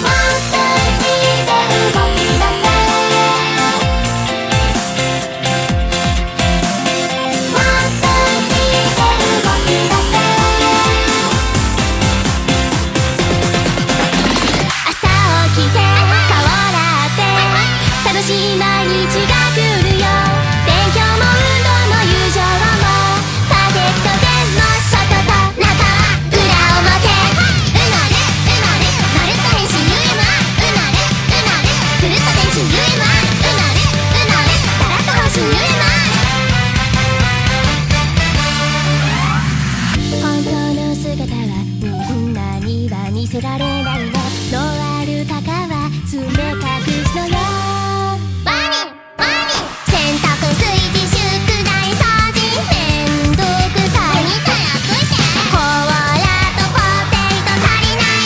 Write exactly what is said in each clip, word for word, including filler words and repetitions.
コーラとポテト足りない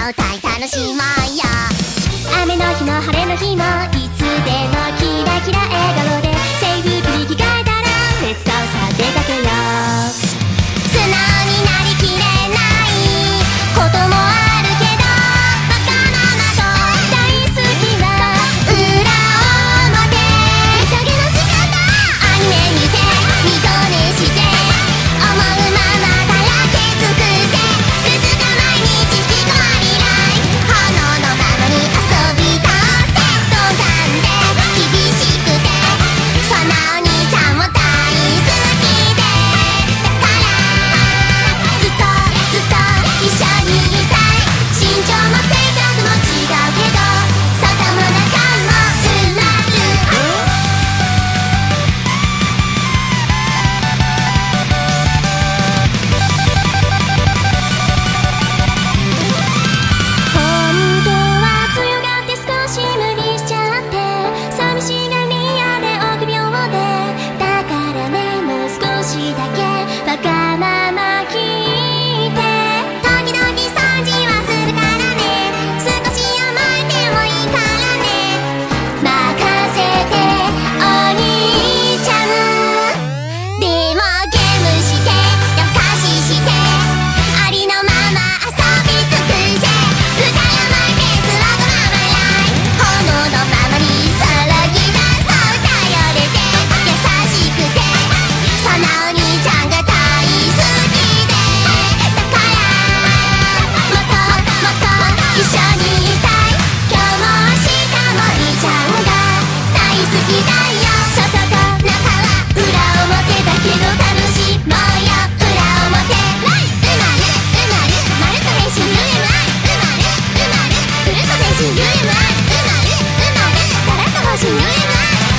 歌い楽しもうよ。雨の日も晴れの日もいつでもキラキラ笑顔で制服に着替えたら手伝うさ出かけよう。素直になりきれないこともあるけどバカママと大好きな裏表宴の仕方アニメ見て二度寝して思うままだらけ尽くせくすが毎日引きこもりライフ炎のままに遊び倒せドタンで厳しくてそのお兄ちゃんも大好きでだからずっとずっと一緒にいたい。身長も性格も違うけど外も中も埋まる。本当は強がって少し無理しちゃって寂しがり屋で臆病でだからねもう少しだけわがまま聞いて時々掃除はするからね少し甘えてもいいからね任せてお兄ちゃん。でもゲームして夜更かししてありのまま遊び尽くせくだらないペースわがままライフ炎のままにさらぎ出そう頼れて優しくてそのお兄ちゃんが大好きでだからもっともっと一緒にいたい。今日も明日も兄ちゃんが大好きだよ。外と中は裏表だけど楽しもうよ。裏表うまるうまるまるっと変身 ユーエムアイ うまるうまるくるっと変身 ユーエムアイ うまるうまるガラッと方針 ユーエムアイ。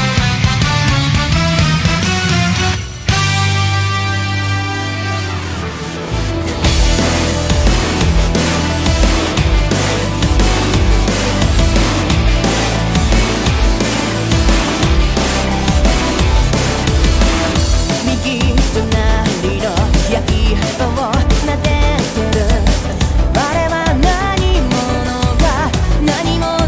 右隣のやい人を撫でてるあれは何者か何者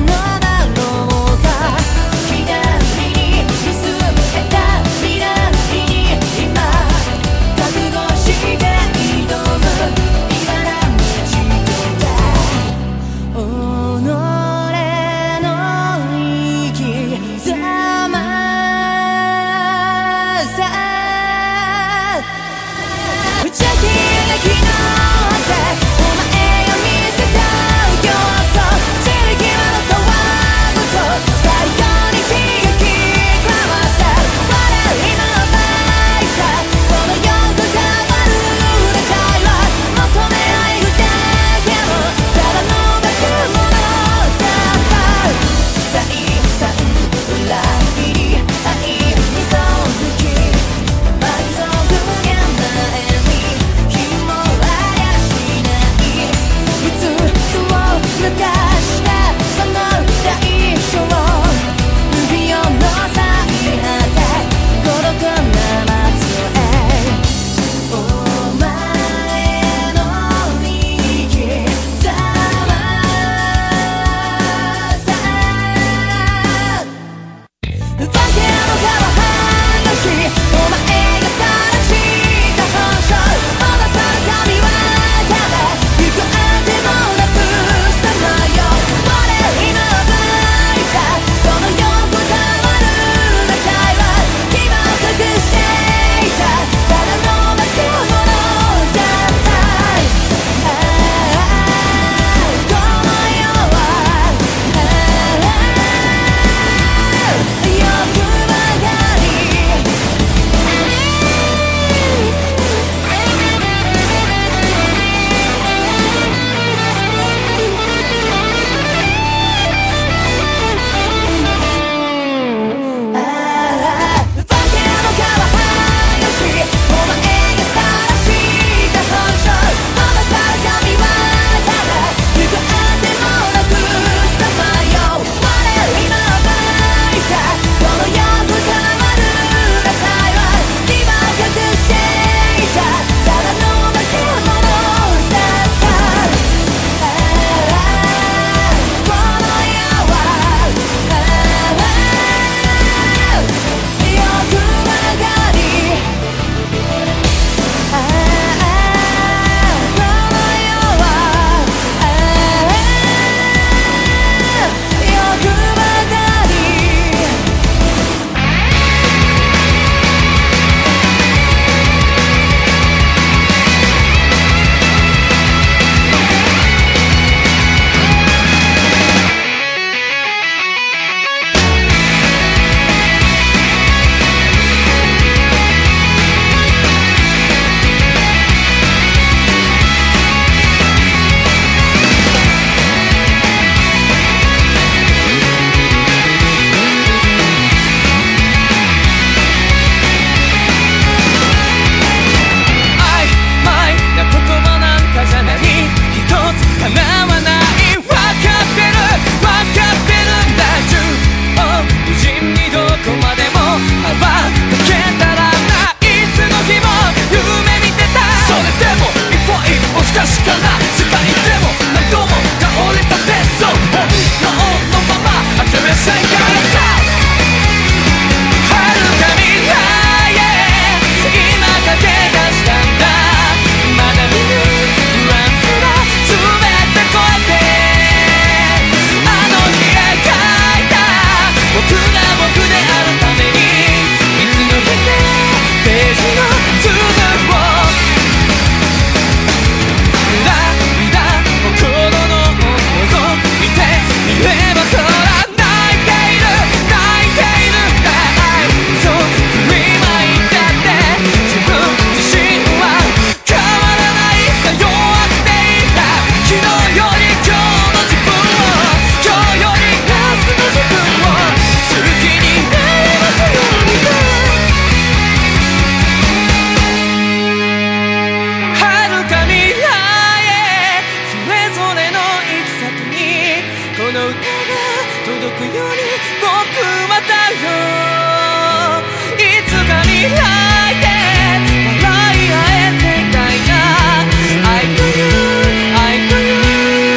の歌が届くように僕はだよ。いつか未来で笑い合えてたいな。愛という愛という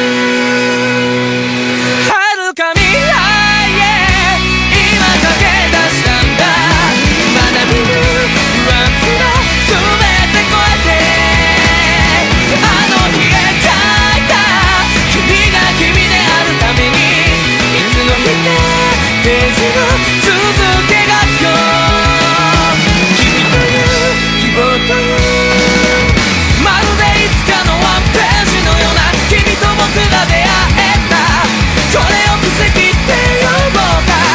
遥か未来へ今駆け出したんだ。まだ見ぬ不安すら全て越えて、あの日描いた君が君であるためにいつの日かページを続け描くよ。君という希望というまるでいつかのワンページのような君と僕が出会えた。これを奇跡って呼ぼうか。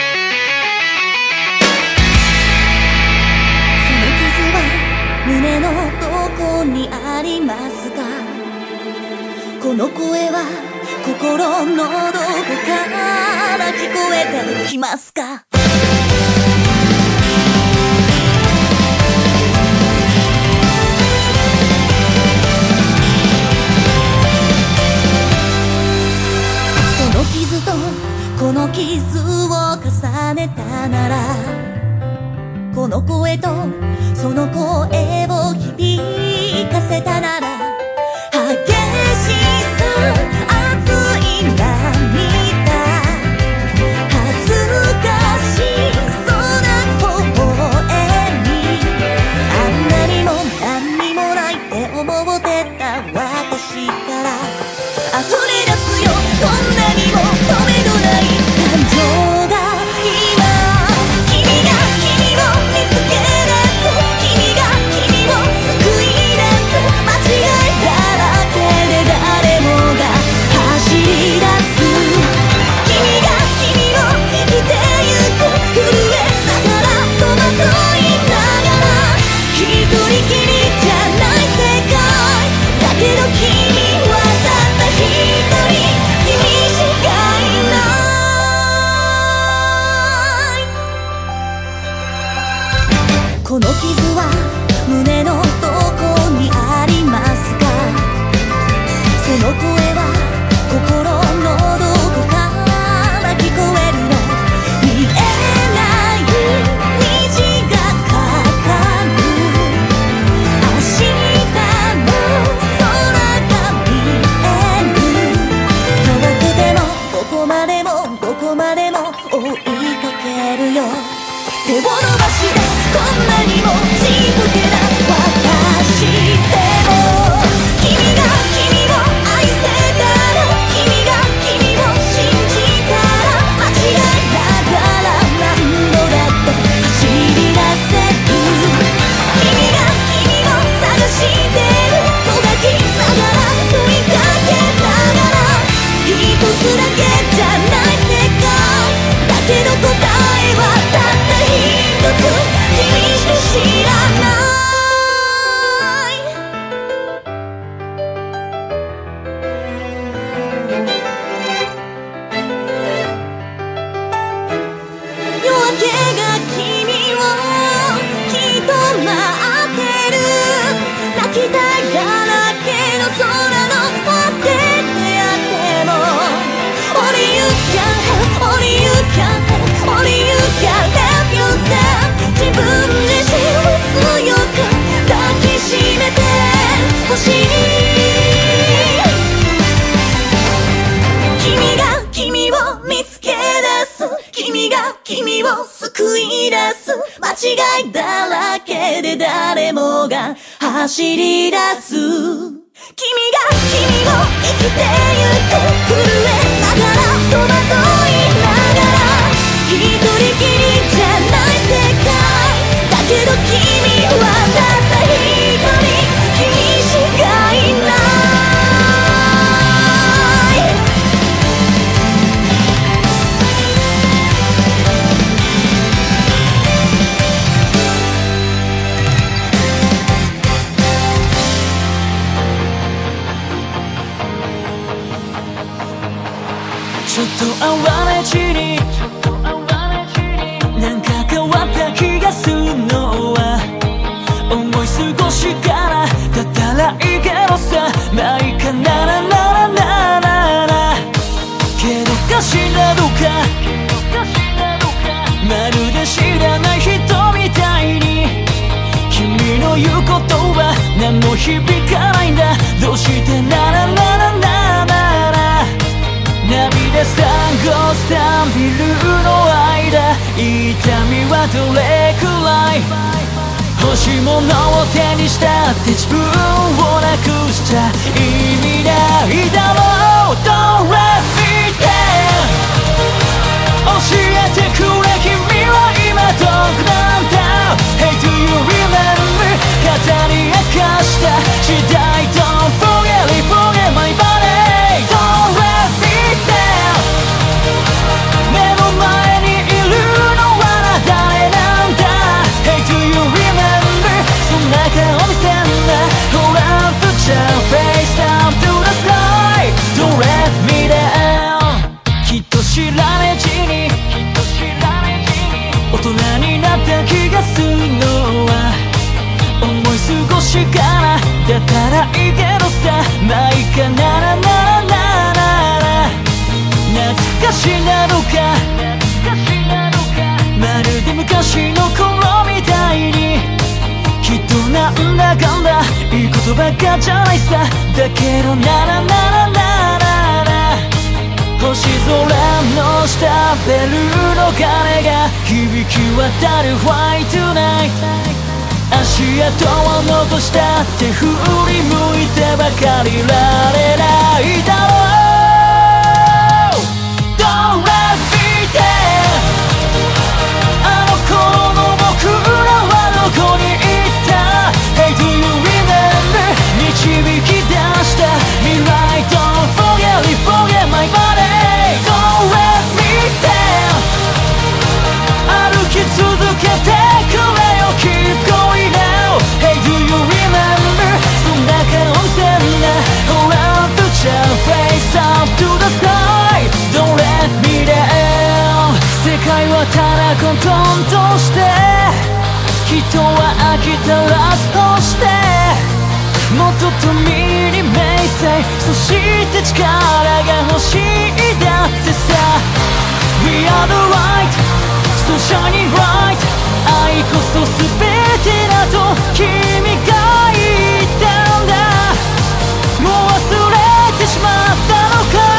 その傷は胸のどこにありますか。この声は心のどこから聞こえてきますか。その傷とこの傷を重ねたなら、この声とその声を響かせたなら、激しさ熱い涙恥ずかしそうな微笑み、あんなにも何にもないって思ってた私から溢れ出すよ。こんなにも止めどない感情が今、君が君を見つけ出す、君が君を救い出す、間違いだらけで誰もが走り出す。君が君を生きてゆく、震えながら戸惑いながら、一人きりじゃない世界だけど君はたった一人、君しかいない。この傷は胸のどこにありますか。その声は心のどこから聞こえるの。見えない虹がかかる明日の空が見える。遠くてもどこまでもどこまでも追いかけるよ。手を伸ばしてこんなにも静けな私でも、君が君を愛せたら、君が君を信じたら、間違いながら何度だって走り出せる。君が君を探してる、もがきながら問いかけながら、一つだけじゃない世界だけど答えはたった一つ、君しか知らない。夜明けが君をきっと待ってる。泣きたいだらけの空の果てであっても、 Only you can help, only you can help, only you can help yourself。 自分自身を強く抱きしめてほしい。君が君を見つけ出す、君が君を救い出す、間違いだらけで誰もが走り出す。君が君を生きてゆく、震えながら戸惑いながら、一人きりじゃない世界だけど君はたった一人、君しかいない。 ちょっと哀れ地になんか変わった気がするのは、思い過ごしからだったらいいけどさ、まあいいかならならならな。けど響かないんだ。どうしてならならならな涙さごすたビルの間、痛みはどれくらい。欲しいものを手にしたって自分をなくしちゃ意味ないだろう。 Don't let me down 教えてくれ君は今どこなんだ。 Hey do you remember 肩に明かした時代。 Don't forget it forget my body Don't let me down 目の前にいるのは誰なんだ。 Hey do you remember そんな顔見せんな。 Hold on put your face up to the sky Don't let me down きっと知らねえうちに大人になった気がするのは思い過ごしかな。だからいいけどさまあいいかならならなら懐かしなのかまるで昔の頃みたいに。きっとなんだかんだいいことばっかじゃないさ。だけどならならならな星空の下ベルの鐘が響き渡る Why tonight 足跡を残したって振り向いてばかりられないだろう。 Don't let me down あの頃の僕らはどこに行った。 Hey do you remember 導き出した未来。 Don't forget it forget my body Don't let me down 歩き続けてくれよ Keep going now Hey do you remember そんな顔見せんな。 Hold on put your face up to the sky Don't let me down 世界はただ混沌として人は飽きたらそうしてもっと富に名声そして力が欲しいだってさ。 We are the light So shining bright 愛こそ全てだと君が言ったんだ。もう忘れてしまったのか。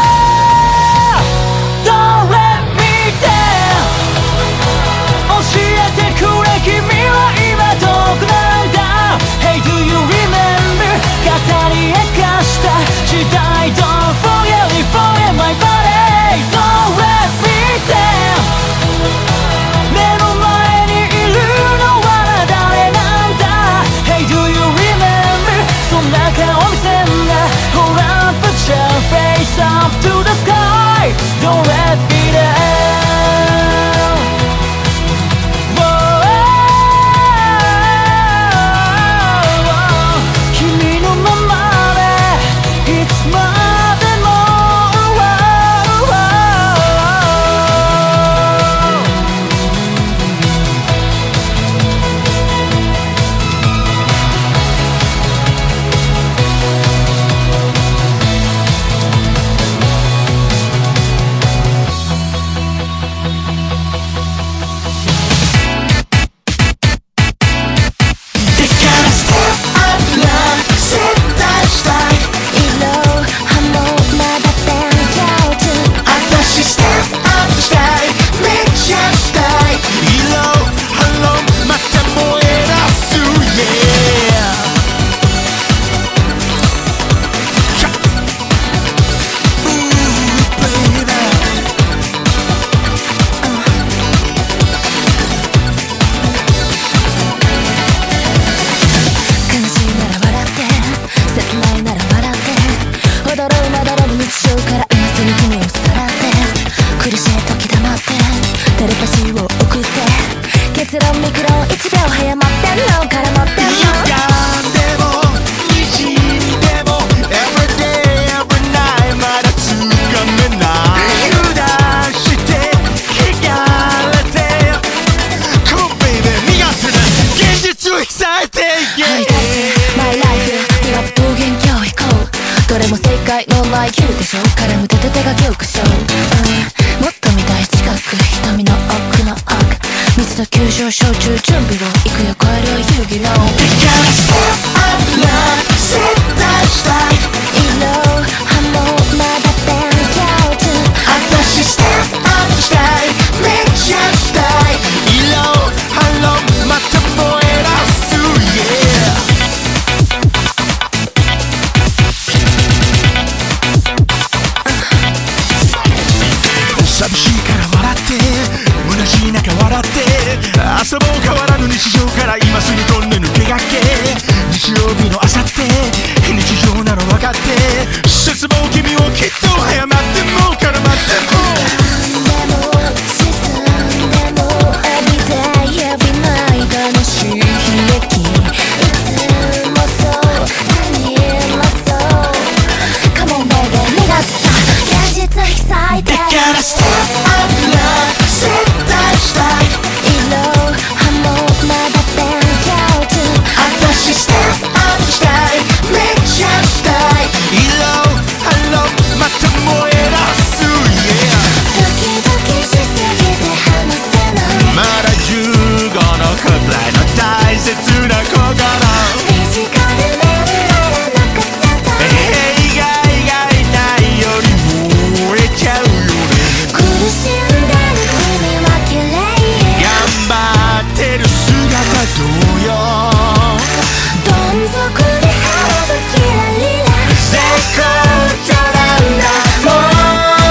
Don't let me down 教えてくれ君は今どこなんだ。 Hey do you remember 肩に明かした時代。 Don't forget it forget my body Don't let me down 目の前にいるのは誰なんだ。 Hey do you remember そんな顔見せんな。 Hold on put your face up to the sky Don't let me down君のままでいつまでもないキューでしょ絡む手と手が凝固しょう、うん、もっと見たい近く瞳の奥の奥水と急所焼酎準備を行くよ超える遊戯の We gotta step up now 寂しいから笑って虚しい中笑って遊ぼう変わらぬ日常から今すぐ飛んで抜け駆け日曜日の朝って日常なの分かって絶望君をきっと早まっても絡まっても楽しい悲劇いつもそう何もそう Come on baby 目がつか現実被災でだから Step up love 絶対したい色はもうまだ勉強中私 Step up したいめっちゃしたい色ハローまた燃え出す Yeah ドキドキしすぎて話せないまだじゅうごのくらいの大切な心短く目なら泣かせたい映画以外ないより燃えちゃうよね苦しんでる君は綺麗頑張ってる姿同様どん底にあるキラリラ絶好調なんだもう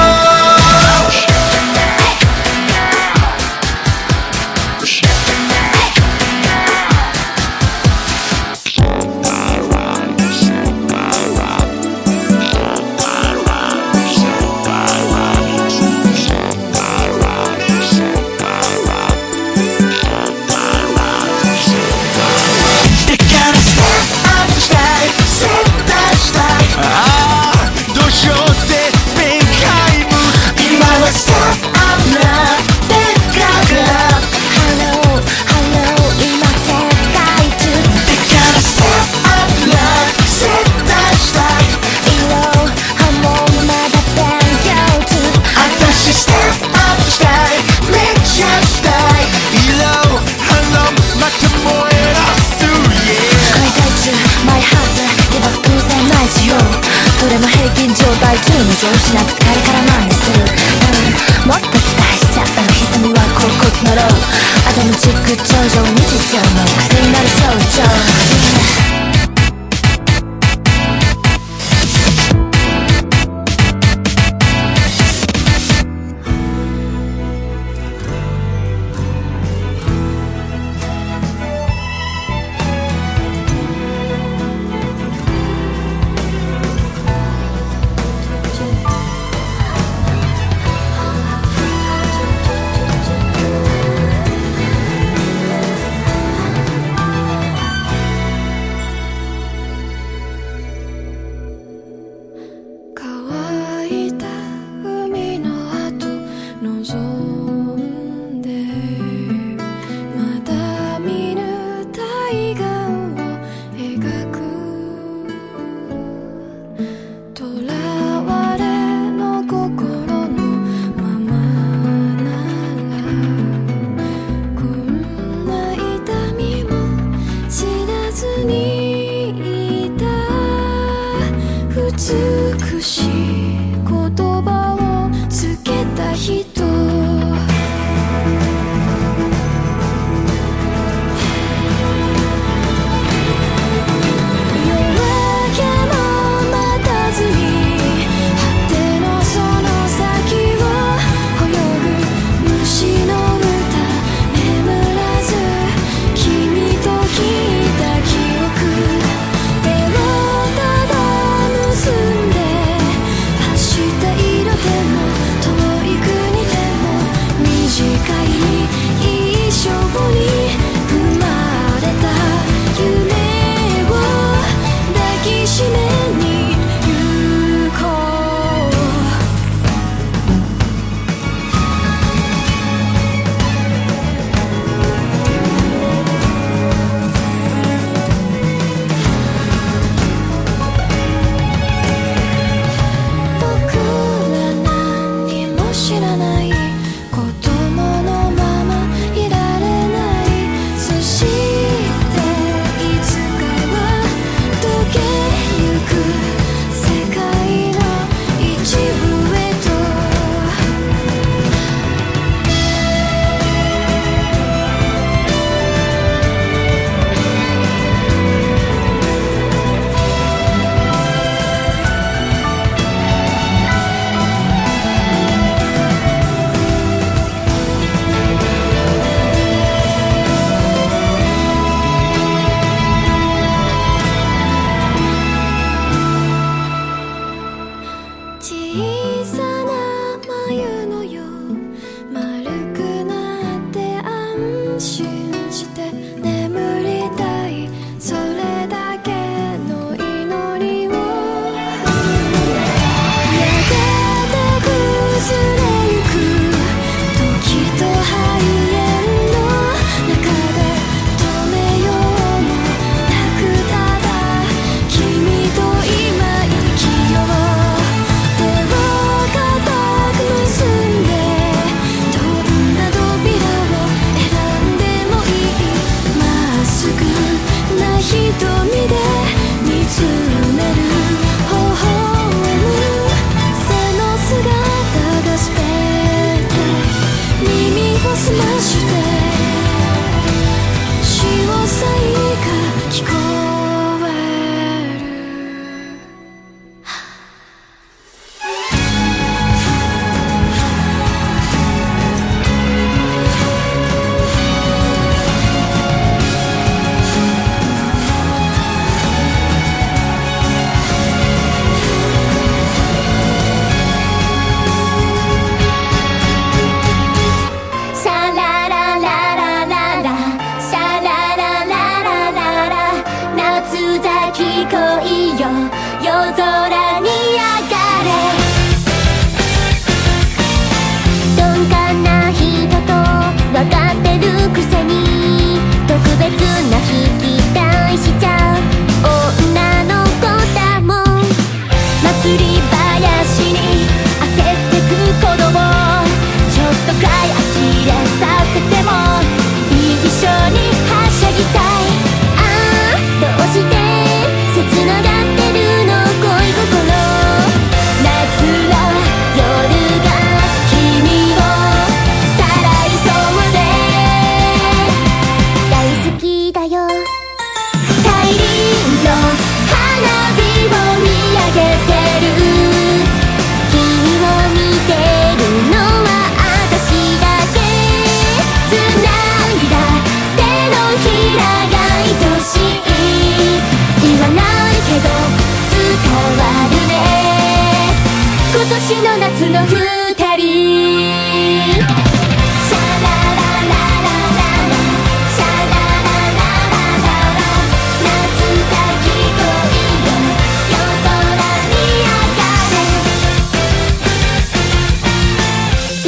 上司な疲れからなんです、うん、もっと期待しちゃう歪みは甲骨のローアトムチック頂上日常の癖になる象徴、うん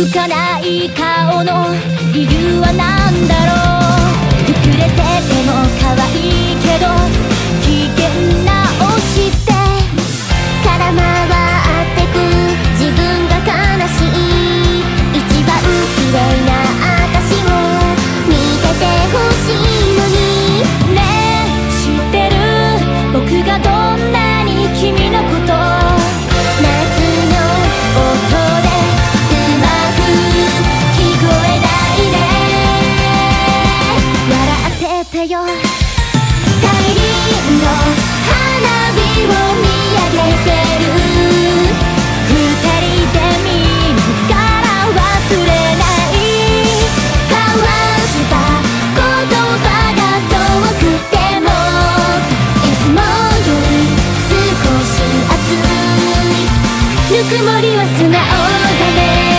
浮かない顔の理由は何だろう。膨れてても可愛いけど危険な押して空回ってく自分が悲しい。一番綺麗な私を見せてほしいのにね。え知ってる僕がどんなに君のこと夏の音でうまく聞こえないで笑っててよ。大輪の花火を見上げてる二人で見るから忘れない交わした言葉が遠くてもいつもより少し熱いぬくもりは素直だね。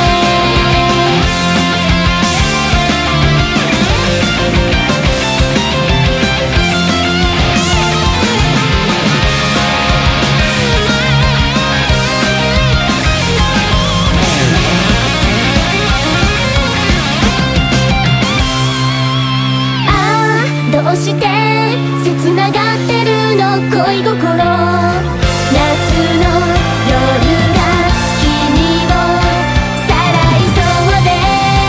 どうして切ながってるの恋心。夏の夜が君をさらいそうで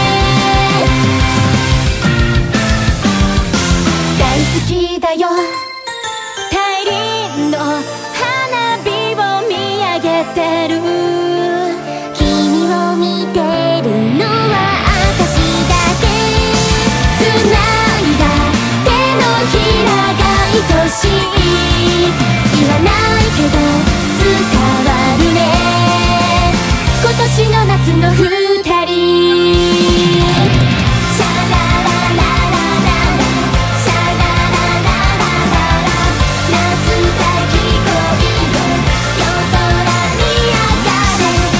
大好きだよ。大輪の花火を見上げてる君を見てるのは私だけ。繋いだひらが愛しい言わないけど伝わるね今年の夏の二人。シャララララララシャララララララ夏咲き恋よ夜空に上がれ。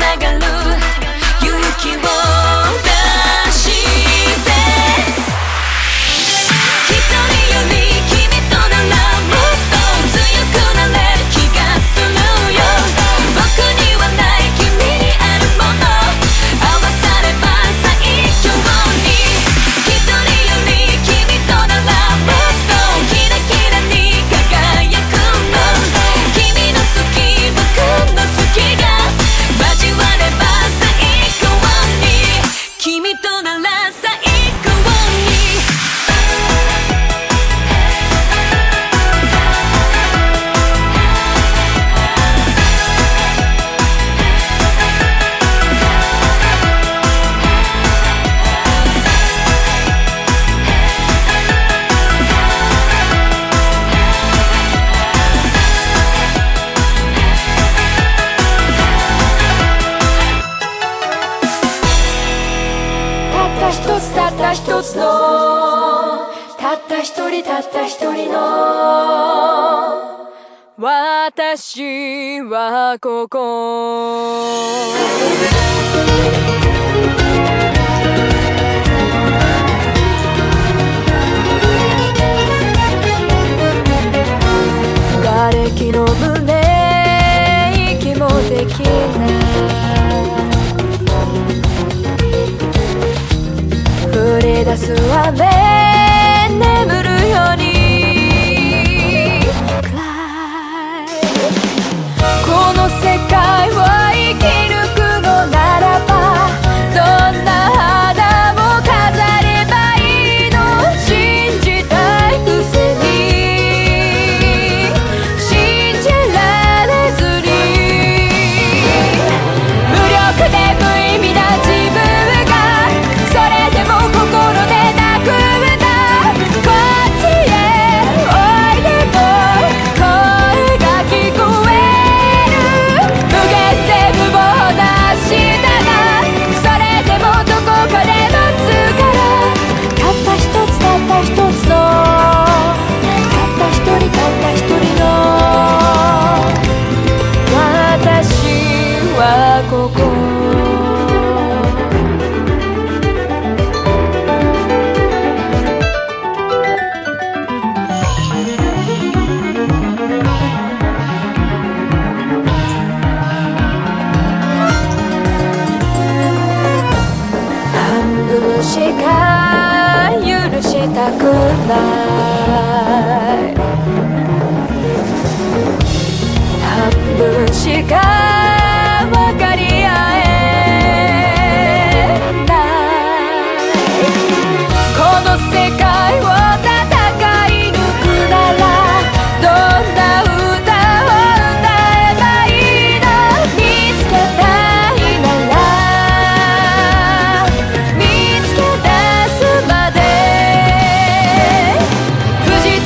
がる勇気を出して一人より君とならもっと強くなれる気がするよ僕にはない君にあるもの合わされば最強に一人より君とならもっとキラキラに輝くの君の好き僕の好きが交われば最高に君となら最高にたった一つたった一つのたった一人たった一人の私はここ瓦礫の胸息もできない降り出す雨眠るように暗いこの世界を生き抜くのならばどんな花を飾ればいいの信じたいくせに信じられずに無力で無意味な自分がそれでも心で泣くんだこっちへおいでと声が聞こえる無限で無謀な明日がそれでもどこかで待つからたった一つたった一つのたった一人たった一人の私はここ半分しか許したくない半分しか分かり合えないこの世界を戦い抜くならどんな歌を歌えばいいの見つけたいなら見つけ出すまで藤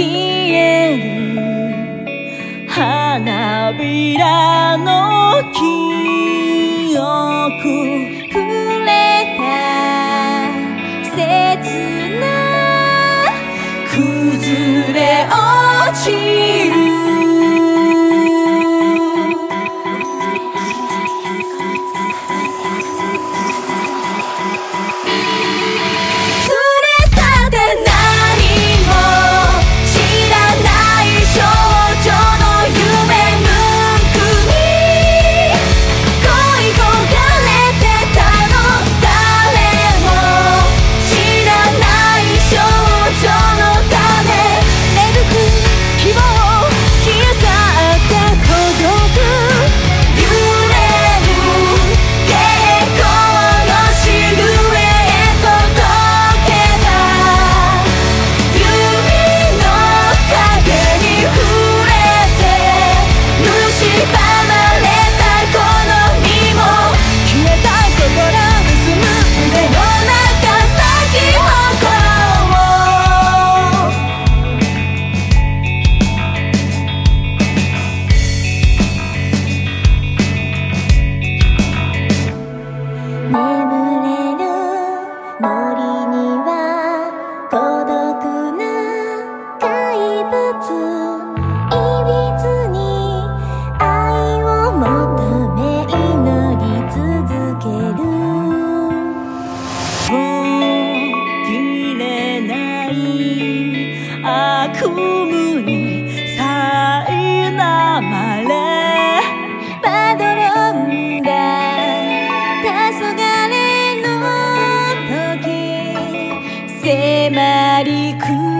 消える花びらの記憶触れた切な崩れ落ちる悪夢に苛まれまどろんだ黄昏の時迫り来る